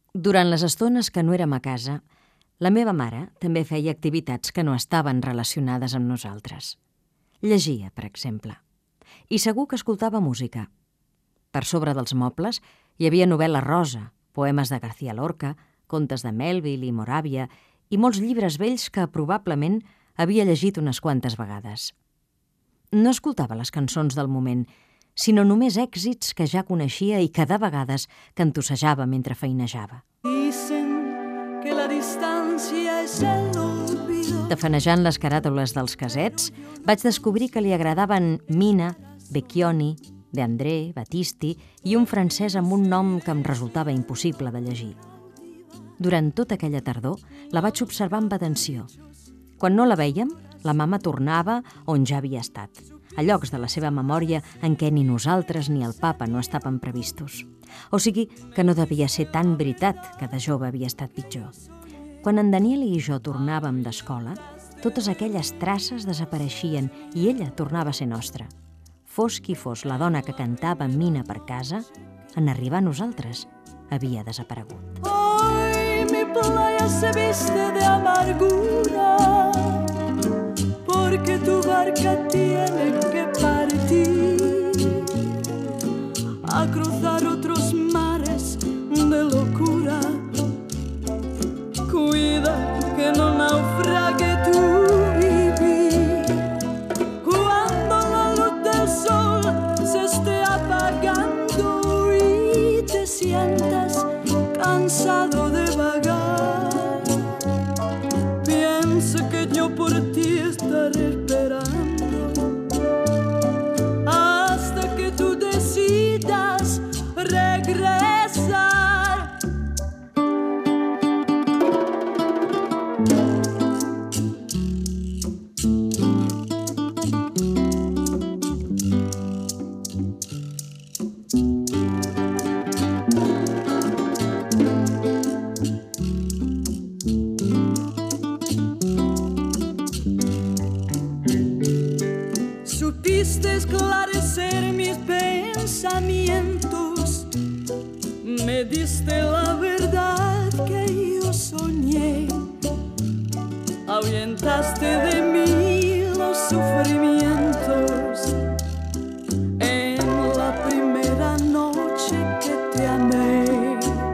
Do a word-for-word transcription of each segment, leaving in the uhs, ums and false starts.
Durant les estones que no érem a casa, la meva mare també feia activitats que no estaven relacionades amb nosaltres. Llegia, per exemple. I segur que escoltava música. Per sobre dels mobles hi havia novel·la rosa, poemes de García Lorca, contes de Melville i Moravia i molts llibres vells que probablement havia llegit unes quantes vegades. No escoltava les cançons del moment, sinó només èxits que ja coneixia i que de vegades cantussejava mentre feinejava. Dicen que la distància és el olvido. Tafanejant les caràtules dels casets, vaig descobrir que li agradaven Mina, Vecchioni, De André, Battisti i un francès amb un nom que em resultava impossible de llegir. Durant tota aquella tardor la vaig observar amb atenció. Quan no la vèiem, la mama tornava on ja havia estat, a llocs de la seva memòria en què ni nosaltres ni el papa no estaven previstos. O sigui que no devia ser tan veritat que de jove havia estat pitjor. Quan en Daniel i jo tornàvem d'escola, totes aquelles traces desapareixien i ella tornava a ser nostra. Fos qui fos la dona que cantava Mina per casa, en arribar a nosaltres havia desaparegut. Hoy mi playa se viste de amargura, porque tu barca tiene que partir a cruzar otros mares de locura. Cuida que no naufrague tu vivir. Cuando la luz del sol se esté apagando y te sientas cansado de vagar, piensa que yo por ti estaré esperando hasta que tú decidas regresar. Supiste esclarecer mis pensamientos, me diste la verdad que yo soñé, ahuyentaste de mí los sufrimientos en la primera noche que te amé.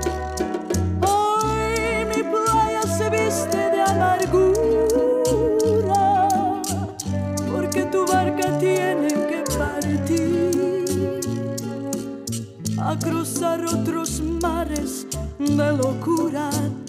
Hoy mi playa se viste de amargura, porque tu barca tiene que partir a cruzar otros mares de locura.